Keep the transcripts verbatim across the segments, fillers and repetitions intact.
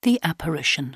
The Apparition.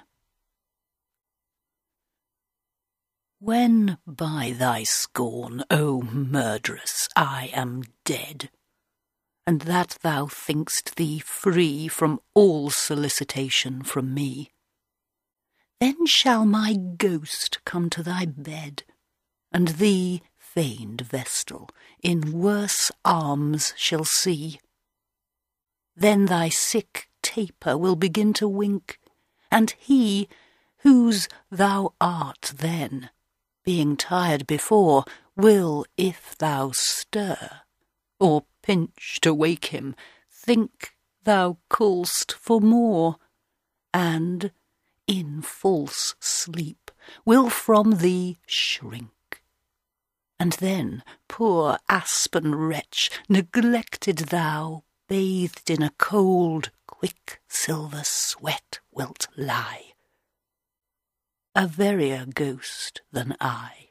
When by thy scorn, O murderess, I am dead, and that thou think'st thee free from all solicitation from me, then shall my ghost come to thy bed, and thee, feigned vestal, in worse arms shall see. Then thy sick taper will begin to wink, and he, whose thou art then, being tired before, will, if thou stir, or pinch to wake him, think thou call'st for more, and, in false sleep, will from thee shrink. And then, poor aspen wretch, neglected thou, bathed in a cold, quicksilver sweat wilt lie, a verier ghost than I.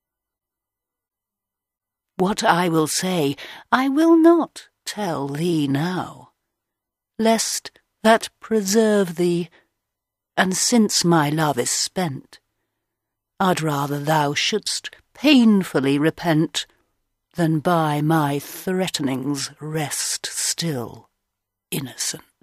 What I will say, I will not tell thee now, lest that preserve thee, and since my love is spent, I'd rather thou shouldst painfully repent, than by my threatenings rest still innocent.